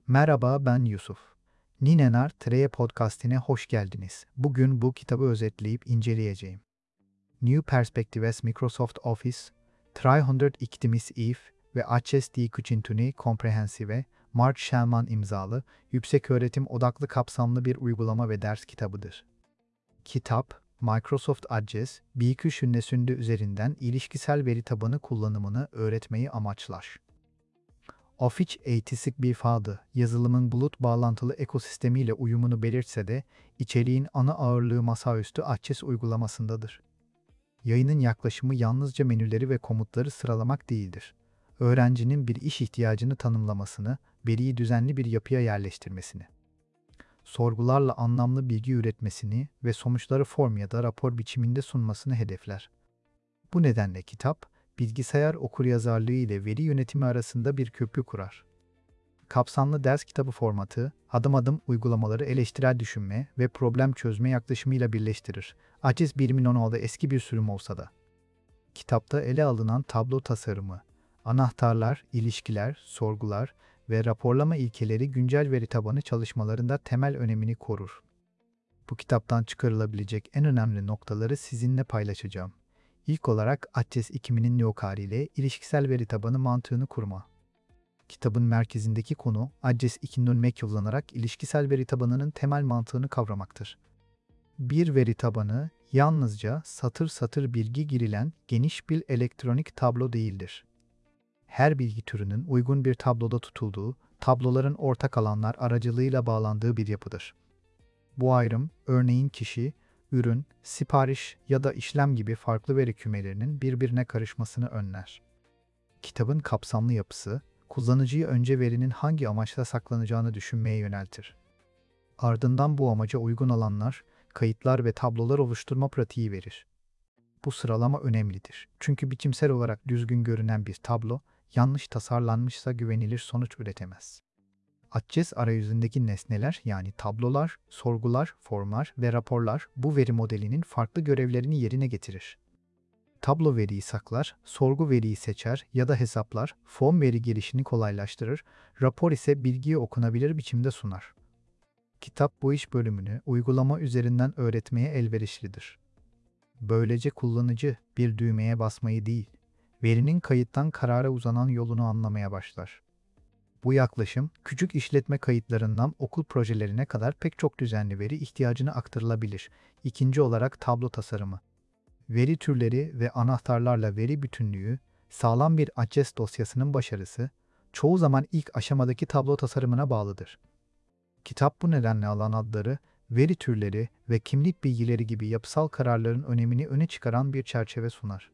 Merhaba, ben Yusuf. Ninenar Treye Podcast'ine hoş geldiniz. Bugün bu kitabı özetleyip inceleyeceğim. New Perspectives Microsoft Office 365 ve Access di Cucintuni Comprehensive, Mark Shellman imzalı, yükseköğretim odaklı kapsamlı bir uygulama ve ders kitabıdır. Kitap, Microsoft Access, BQ şünnesünde üzerinden ilişkisel veri tabanı kullanımını öğretmeyi amaçlar. Office 86 fadı, yazılımın bulut bağlantılı ekosistemiyle uyumunu belirtse de, içeriğin ana ağırlığı masaüstü Access uygulamasındadır. Yayının yaklaşımı yalnızca menüleri ve komutları sıralamak değildir. Öğrencinin bir iş ihtiyacını tanımlamasını, veriyi düzenli bir yapıya yerleştirmesini, sorgularla anlamlı bilgi üretmesini ve sonuçları form ya da rapor biçiminde sunmasını hedefler. Bu nedenle kitap, bilgisayar okuryazarlığı ile veri yönetimi arasında bir köprü kurar. Kapsamlı ders kitabı formatı, adım adım uygulamaları eleştirel düşünme ve problem çözme yaklaşımıyla birleştirir. Access 2016'da eski bir sürüm olsa da. Kitapta ele alınan tablo tasarımı, anahtarlar, ilişkiler, sorgular ve raporlama ilkeleri güncel veri tabanı çalışmalarında temel önemini korur. Bu kitaptan çıkarılabilecek en önemli noktaları sizinle paylaşacağım. İlk olarak Access 2000'in Neokari ile ilişkisel veri tabanı mantığını kurma. Kitabın merkezindeki konu, Access 2'nin önüne kullanarak ilişkisel veri tabanının temel mantığını kavramaktır. Bir veri tabanı, yalnızca satır satır bilgi girilen geniş bir elektronik tablo değildir. Her bilgi türünün uygun bir tabloda tutulduğu, tabloların ortak alanlar aracılığıyla bağlandığı bir yapıdır. Bu ayrım, örneğin kişi, ürün, sipariş ya da işlem gibi farklı veri kümelerinin birbirine karışmasını önler. Kitabın kapsamlı yapısı, kullanıcıyı önce verinin hangi amaçla saklanacağını düşünmeye yöneltir. Ardından bu amaca uygun alanlar, kayıtlar ve tablolar oluşturma pratiği verir. Bu sıralama önemlidir. Çünkü biçimsel olarak düzgün görünen bir tablo, yanlış tasarlanmışsa güvenilir sonuç üretemez. Access arayüzündeki nesneler yani tablolar, sorgular, formlar ve raporlar bu veri modelinin farklı görevlerini yerine getirir. Tablo veriyi saklar, sorgu veriyi seçer ya da hesaplar, form veri girişini kolaylaştırır, rapor ise bilgiyi okunabilir biçimde sunar. Kitap bu iş bölümünü uygulama üzerinden öğretmeye elverişlidir. Böylece kullanıcı bir düğmeye basmayı değil, verinin kayıttan karara uzanan yolunu anlamaya başlar. Bu yaklaşım, küçük işletme kayıtlarından okul projelerine kadar pek çok düzenli veri ihtiyacına aktarılabilir. İkinci olarak tablo tasarımı. Veri türleri ve anahtarlarla veri bütünlüğü, sağlam bir Access dosyasının başarısı, çoğu zaman ilk aşamadaki tablo tasarımına bağlıdır. Kitap bu nedenle alan adları, veri türleri ve kimlik bilgileri gibi yapısal kararların önemini öne çıkaran bir çerçeve sunar.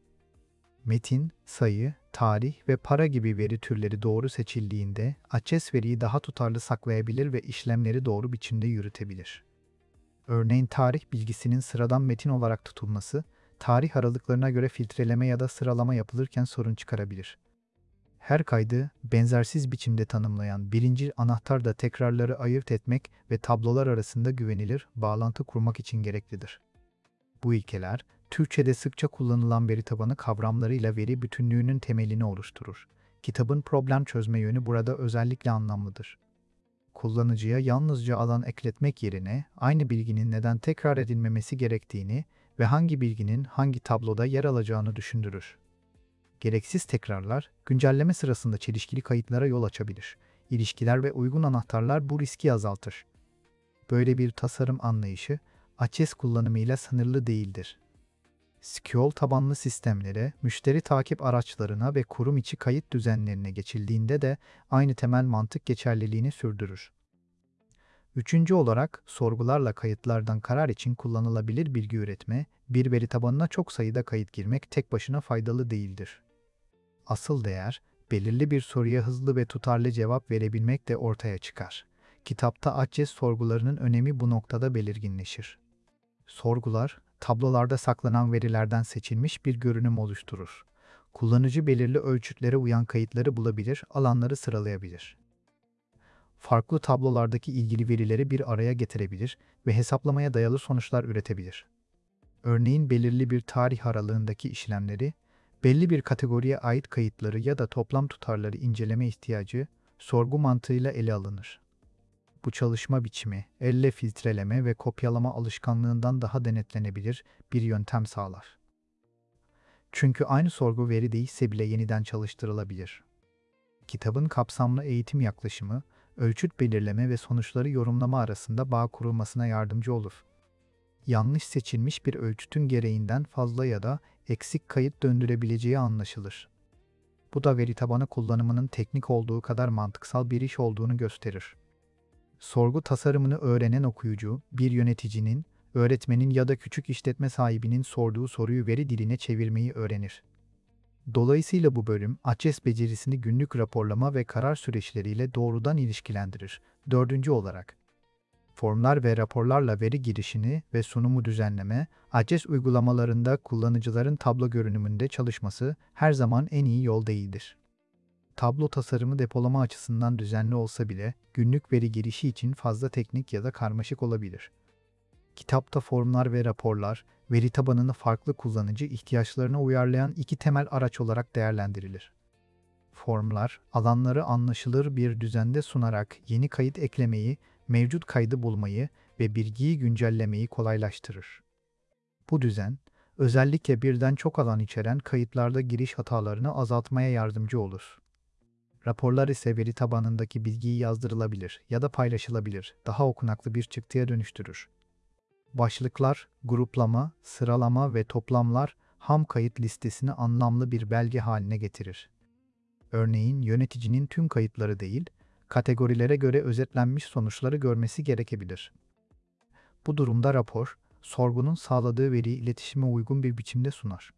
Metin, sayı, tarih ve para gibi veri türleri doğru seçildiğinde Access veriyi daha tutarlı saklayabilir ve işlemleri doğru biçimde yürütebilir. Örneğin tarih bilgisinin sıradan metin olarak tutulması, tarih aralıklarına göre filtreleme ya da sıralama yapılırken sorun çıkarabilir. Her kaydı benzersiz biçimde tanımlayan birinci anahtar da tekrarları ayırt etmek ve tablolar arasında güvenilir bağlantı kurmak için gereklidir. Bu ilkeler, Türkçe'de sıkça kullanılan veri tabanı kavramlarıyla veri bütünlüğünün temelini oluşturur. Kitabın problem çözme yönü burada özellikle anlamlıdır. Kullanıcıya yalnızca alan ekletmek yerine aynı bilginin neden tekrar edilmemesi gerektiğini ve hangi bilginin hangi tabloda yer alacağını düşündürür. Gereksiz tekrarlar, güncelleme sırasında çelişkili kayıtlara yol açabilir. İlişkiler ve uygun anahtarlar bu riski azaltır. Böyle bir tasarım anlayışı, Access kullanımıyla sınırlı değildir. SQL tabanlı sistemlere, müşteri takip araçlarına ve kurum içi kayıt düzenlerine geçildiğinde de aynı temel mantık geçerliliğini sürdürür. Üçüncü olarak, sorgularla kayıtlardan karar için kullanılabilir bilgi üretme, bir veri tabanına çok sayıda kayıt girmek tek başına faydalı değildir. Asıl değer, belirli bir soruya hızlı ve tutarlı cevap verebilmek de ortaya çıkar. Kitapta Access sorgularının önemi bu noktada belirginleşir. Sorgular, tablolarda saklanan verilerden seçilmiş bir görünüm oluşturur. Kullanıcı belirli ölçütlere uyan kayıtları bulabilir, alanları sıralayabilir. Farklı tablolardaki ilgili verileri bir araya getirebilir ve hesaplamaya dayalı sonuçlar üretebilir. Örneğin belirli bir tarih aralığındaki işlemleri, belli bir kategoriye ait kayıtları ya da toplam tutarları inceleme ihtiyacı, sorgu mantığıyla ele alınır. Bu çalışma biçimi, elle filtreleme ve kopyalama alışkanlığından daha denetlenebilir bir yöntem sağlar. Çünkü aynı sorgu veri değişse bile yeniden çalıştırılabilir. Kitabın kapsamlı eğitim yaklaşımı, ölçüt belirleme ve sonuçları yorumlama arasında bağ kurulmasına yardımcı olur. Yanlış seçilmiş bir ölçütün gereğinden fazla ya da eksik kayıt döndürebileceği anlaşılır. Bu da veri tabanı kullanımının teknik olduğu kadar mantıksal bir iş olduğunu gösterir. Sorgu tasarımını öğrenen okuyucu, bir yöneticinin, öğretmenin ya da küçük işletme sahibinin sorduğu soruyu veri diline çevirmeyi öğrenir. Dolayısıyla bu bölüm, AÇES becerisini günlük raporlama ve karar süreçleriyle doğrudan ilişkilendirir. Dördüncü olarak, formlar ve raporlarla veri girişini ve sunumu düzenleme, AÇES uygulamalarında kullanıcıların tablo görünümünde çalışması her zaman en iyi yol değildir. Tablo tasarımı depolama açısından düzenli olsa bile, günlük veri girişi için fazla teknik ya da karmaşık olabilir. Kitapta formlar ve raporlar, veri tabanını farklı kullanıcı ihtiyaçlarına uyarlayan iki temel araç olarak değerlendirilir. Formlar, alanları anlaşılır bir düzende sunarak yeni kayıt eklemeyi, mevcut kaydı bulmayı ve bilgiyi güncellemeyi kolaylaştırır. Bu düzen, özellikle birden çok alan içeren kayıtlarda giriş hatalarını azaltmaya yardımcı olur. Raporlar ise veri tabanındaki bilgiyi yazdırılabilir ya da paylaşılabilir, daha okunaklı bir çıktıya dönüştürür. Başlıklar, gruplama, sıralama ve toplamlar ham kayıt listesini anlamlı bir belge haline getirir. Örneğin yöneticinin tüm kayıtları değil, kategorilere göre özetlenmiş sonuçları görmesi gerekebilir. Bu durumda rapor, sorgunun sağladığı veriyi iletişime uygun bir biçimde sunar.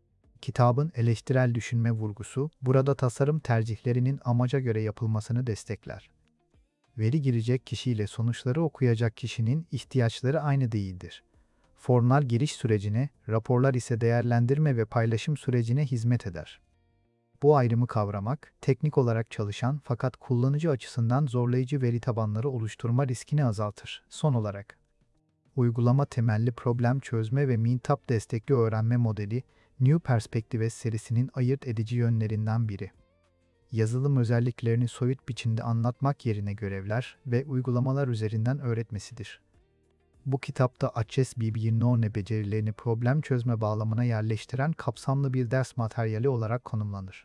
Kitabın eleştirel düşünme vurgusu, burada tasarım tercihlerinin amaca göre yapılmasını destekler. Veri girecek kişiyle sonuçları okuyacak kişinin ihtiyaçları aynı değildir. Formlar giriş sürecine, raporlar ise değerlendirme ve paylaşım sürecine hizmet eder. Bu ayrımı kavramak, teknik olarak çalışan fakat kullanıcı açısından zorlayıcı veri tabanları oluşturma riskini azaltır. Son olarak, uygulama temelli problem çözme ve Mintap destekli öğrenme modeli, New Perspectives serisinin ayırt edici yönlerinden biri. Yazılım özelliklerini soyut biçimde anlatmak yerine görevler ve uygulamalar üzerinden öğretmesidir. Bu kitapta AÇES BB becerilerini problem çözme bağlamına yerleştiren kapsamlı bir ders materyali olarak konumlanır.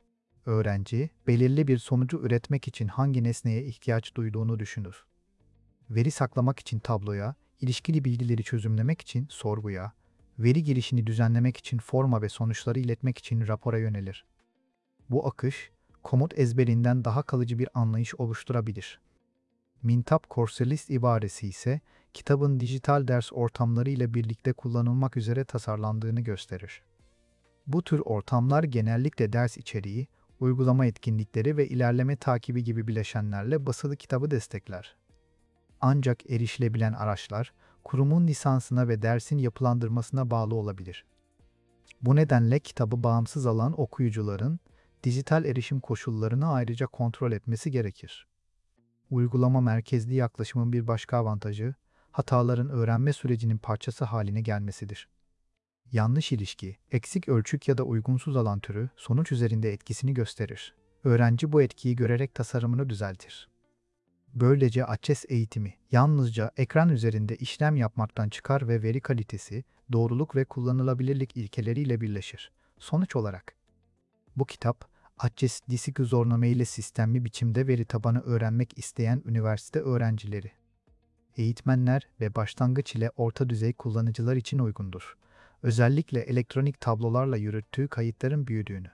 Öğrenci, belirli bir sonucu üretmek için hangi nesneye ihtiyaç duyduğunu düşünür. Veri saklamak için tabloya, ilişkili bilgileri çözümlemek için sorguya, veri girişini düzenlemek için forma ve sonuçları iletmek için rapora yönelir. Bu akış, komut ezberinden daha kalıcı bir anlayış oluşturabilir. Mintap Courselist ibaresi ise, kitabın dijital ders ortamları ile birlikte kullanılmak üzere tasarlandığını gösterir. Bu tür ortamlar genellikle ders içeriği, uygulama etkinlikleri ve ilerleme takibi gibi bileşenlerle basılı kitabı destekler. Ancak erişilebilen araçlar, kurumun lisansına ve dersin yapılandırmasına bağlı olabilir. Bu nedenle kitabı bağımsız alan okuyucuların, dijital erişim koşullarını ayrıca kontrol etmesi gerekir. Uygulama merkezli yaklaşımın bir başka avantajı, hataların öğrenme sürecinin parçası haline gelmesidir. Yanlış ilişki, eksik ölçüt ya da uygunsuz alan türü sonuç üzerinde etkisini gösterir. Öğrenci bu etkiyi görerek tasarımını düzeltir. Böylece AÇES eğitimi yalnızca ekran üzerinde işlem yapmaktan çıkar ve veri kalitesi, doğruluk ve kullanılabilirlik ilkeleriyle birleşir. Sonuç olarak, bu kitap, AÇES disiplinarname ile sistemli biçimde veri tabanı öğrenmek isteyen üniversite öğrencileri, eğitmenler ve başlangıç ile orta düzey kullanıcılar için uygundur. Özellikle elektronik tablolarla yürüttüğü kayıtların büyüdüğünü,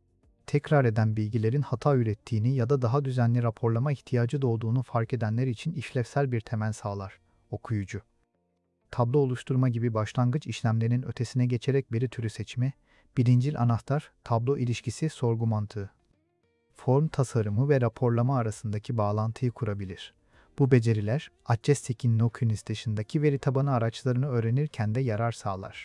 tekrar eden bilgilerin hata ürettiğini ya da daha düzenli raporlama ihtiyacı doğduğunu fark edenler için işlevsel bir temel sağlar. Okuyucu, tablo oluşturma gibi başlangıç işlemlerinin ötesine geçerek veri türü seçimi, birincil anahtar, tablo ilişkisi sorgu mantığı, form tasarımı ve raporlama arasındaki bağlantıyı kurabilir. Bu beceriler, AÇES Tekinokunis dışındaki veri tabanı araçlarını öğrenirken de yarar sağlar.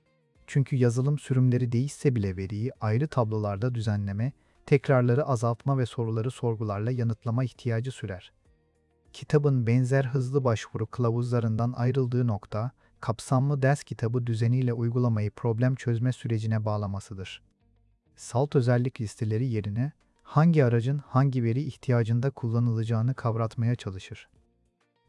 Çünkü yazılım sürümleri değişse bile veriyi ayrı tablolarda düzenleme, tekrarları azaltma ve soruları sorgularla yanıtlama ihtiyacı sürer. Kitabın benzer hızlı başvuru kılavuzlarından ayrıldığı nokta, kapsamlı ders kitabı düzeniyle uygulamayı problem çözme sürecine bağlamasıdır. Salt özellik listeleri yerine, hangi aracın hangi veri ihtiyacında kullanılacağını kavratmaya çalışır.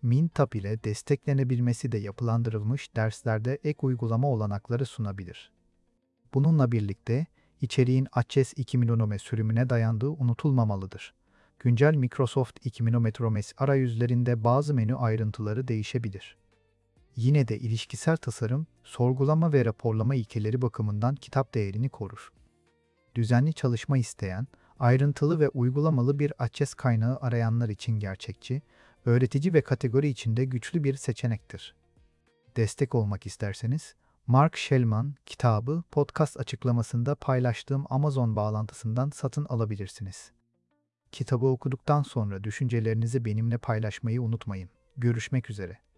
MinTap ile desteklenebilmesi de yapılandırılmış derslerde ek uygulama olanakları sunabilir. Bununla birlikte içeriğin Access 2010 sürümüne dayandığı unutulmamalıdır. Güncel Microsoft 2010 arayüzlerinde bazı menü ayrıntıları değişebilir. Yine de ilişkisel tasarım, sorgulama ve raporlama ilkeleri bakımından kitap değerini korur. Düzenli çalışma isteyen, ayrıntılı ve uygulamalı bir Access kaynağı arayanlar için gerçekçi, öğretici ve kategori içinde güçlü bir seçenektir. Destek olmak isterseniz, Mark Shellman kitabı podcast açıklamasında paylaştığım Amazon bağlantısından satın alabilirsiniz. Kitabı okuduktan sonra düşüncelerinizi benimle paylaşmayı unutmayın. Görüşmek üzere.